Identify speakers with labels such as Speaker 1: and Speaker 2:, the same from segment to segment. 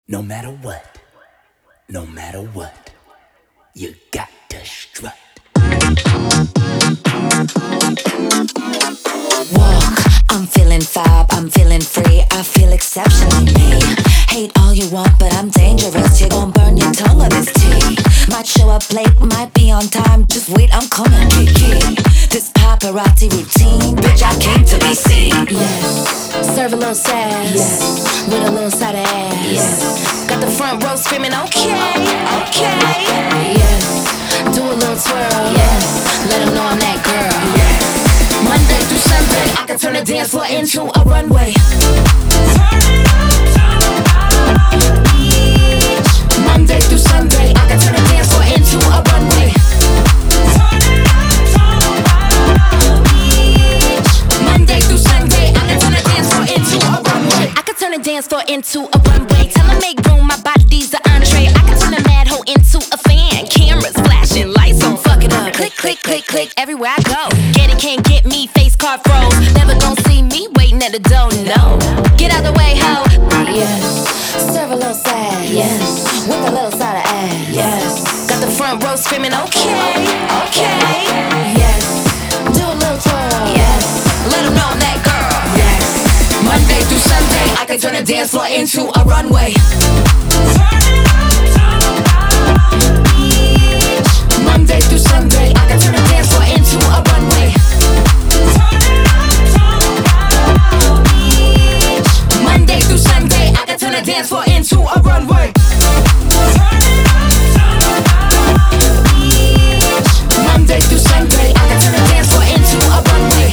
Speaker 1: No matter what, no matter what, you got to strut.
Speaker 2: Walk, I'm feeling fab, I'm feeling free, I feel exceptionally me. Hate all you want, but I'm dangerous, you're gon' burn your tongue on this tea. Might show up late, might be on time, just wait, I'm coming, Kiki. This paparazzi routine, bitch, I came to be seen. Yes, serve a little sass, yes, with a little side of ass. Yes, got the front row screaming, okay, okay. Yes, do a little twirl, yes, let 'em know I'm that girl. Yes. Monday through Sunday, I can turn the dance floor into a runway. Monday through Sunday, I can turn the dance floor into a runway. Monday through Sunday, I can turn the dance floor into a runway. I can turn the dance floor into a runway. Tell 'em make room, my body's the entree. I can turn a mad hoe into a fan. Cameras flashing, lights on, fuck it up. Click, click, click, click, everywhere I go. Get it, can't get me, face card froze. Never gon' see me waiting at the door, no. Get out the way, ho. Yes, serve a little sad, yes, with a little side of ass, yes. Got the front row screaming, okay, okay. Yes, do a little twirl, yes, let 'em know I'm that girl. Yes, Monday through Sunday, I can turn the dance floor into a runway. Monday through Sunday, I can turn the dance floor into a runway. Monday through Sunday, I can turn the dance floor into a runway. Monday through Sunday, I can turn the dance floor into a runway.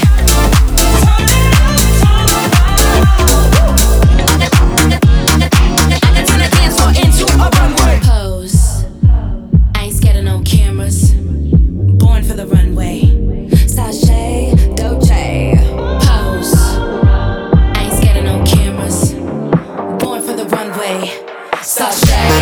Speaker 2: I can turn the dance floor into a runway. Pose, I ain't scared of no cameras. Born for the runway. Sashay, Doje. Pose, I ain't scared of no cameras. Born for the runway. Sashay.